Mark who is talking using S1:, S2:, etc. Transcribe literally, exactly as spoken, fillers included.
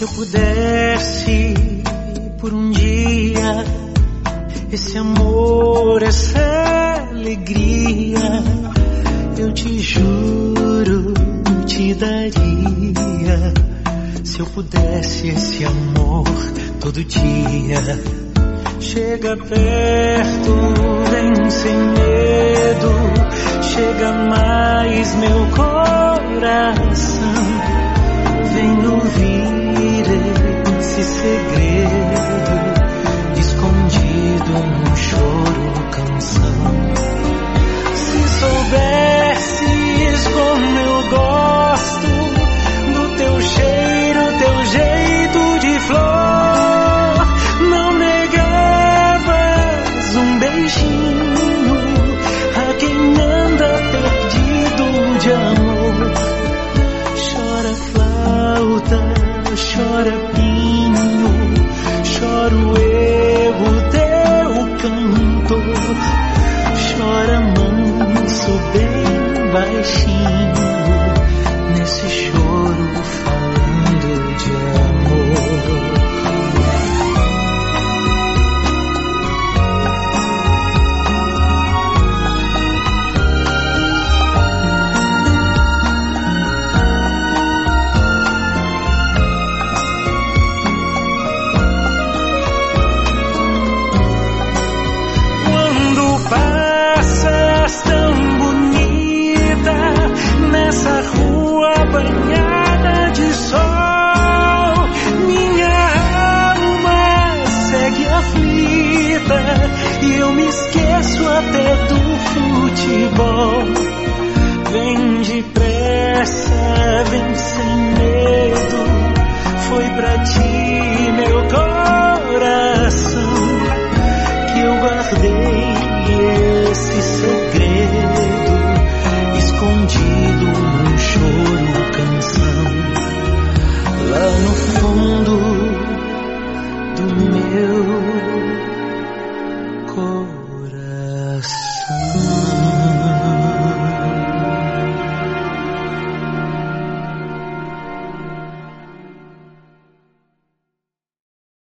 S1: eu pudesse por um dia esse amor, essa alegria, eu te juro, te daria. Se eu pudesse esse amor todo dia. Chega perto, vem sem medo, chega mais meu coração, vem ouvir esse segredo, escondido num choro, canção. Se soubesses como eu gosto do teu cheiro, teu jeito de flor, não negavas um beijinho a quem anda perdido de amor. Chora flauta, chora pinho, choro eu, o teu cantor. Chora manso, bem baixinho, nesse choro falando de amor. Nessa rua banhada de sol, minha alma segue aflita e eu me esqueço até do futebol. Vem depressa, vem sem medo, foi pra ti meu coração que eu guardei esse segredo, escondido num choro.